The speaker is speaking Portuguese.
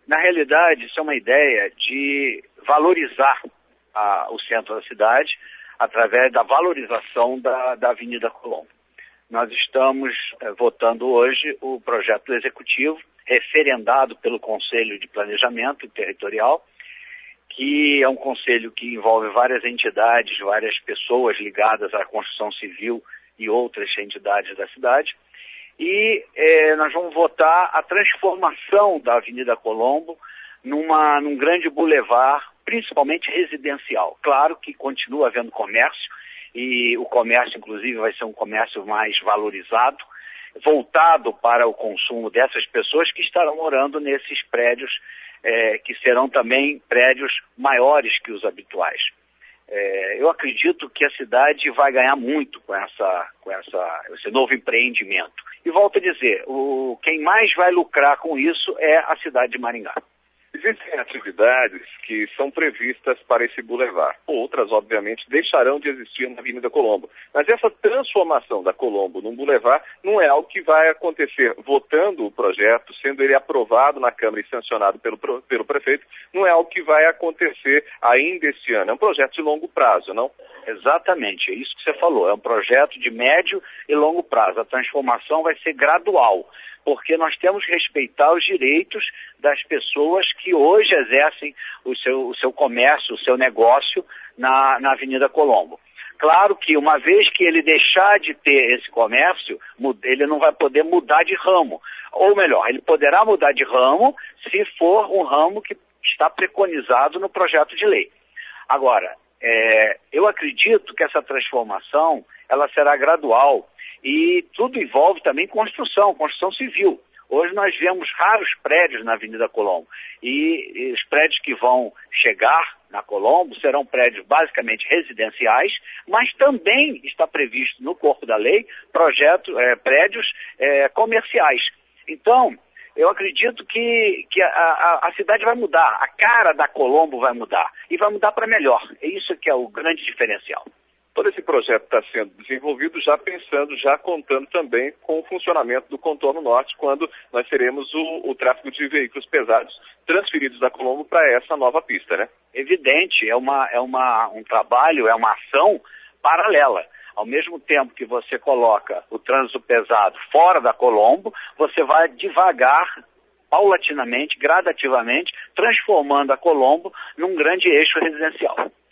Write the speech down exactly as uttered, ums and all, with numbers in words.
Na realidade, isso é uma ideia de valorizar a, o centro da cidade através da valorização da, da Avenida Colombo. Nós estamos eh, votando hoje o projeto do Executivo, referendado pelo Conselho de Planejamento Territorial, que é um conselho que envolve várias entidades, várias pessoas ligadas à construção civil e outras entidades da cidade. E eh, nós vamos votar a transformação da Avenida Colombo numa, num grande bulevar, principalmente residencial. Claro que continua havendo comércio, e o comércio, inclusive, vai ser um comércio mais valorizado, voltado para o consumo dessas pessoas que estarão morando nesses prédios, eh, que serão também prédios maiores que os habituais. É, eu acredito que a cidade vai ganhar muito com, essa, com essa, esse novo empreendimento. E volto a dizer, o, quem mais vai lucrar com isso é a cidade de Maringá. Existem atividades que são previstas para esse bulevar. Outras, obviamente, deixarão de existir na Avenida Colombo. Mas essa transformação da Colombo num bulevar não é algo que vai acontecer votando o projeto, sendo ele aprovado na Câmara e sancionado pelo, pelo prefeito, não é algo que vai acontecer ainda este ano. É um projeto de longo prazo, não? Exatamente, é isso que você falou. É um projeto de médio e longo prazo. A transformação vai ser gradual, porque nós temos que respeitar os direitos das pessoas que hoje exercem o seu, o seu comércio, o seu negócio na, na Avenida Colombo. Claro que uma vez que ele deixar de ter esse comércio, ele não vai poder mudar de ramo. Ou melhor, ele poderá mudar de ramo se for um ramo que está preconizado no projeto de lei. Agora, é, eu acredito que essa transformação ela será gradual e tudo envolve também construção, construção civil. Hoje nós vemos raros prédios na Avenida Colombo e, e os prédios que vão chegar na Colombo serão prédios basicamente residenciais, mas também está previsto no corpo da lei projeto, é, prédios é, comerciais. Então, eu acredito que, que a, a, a cidade vai mudar, a cara da Colombo vai mudar e vai mudar para melhor. É isso que é o grande diferencial. Todo esse projeto está sendo desenvolvido já pensando, já contando também com o funcionamento do contorno norte, quando nós teremos o, o tráfego de veículos pesados transferidos da Colombo para essa nova pista, né? Evidente, é, uma, é uma, um trabalho, é uma ação paralela. Ao mesmo tempo que você coloca o trânsito pesado fora da Colombo, você vai devagar, paulatinamente, gradativamente, transformando a Colombo num grande eixo residencial.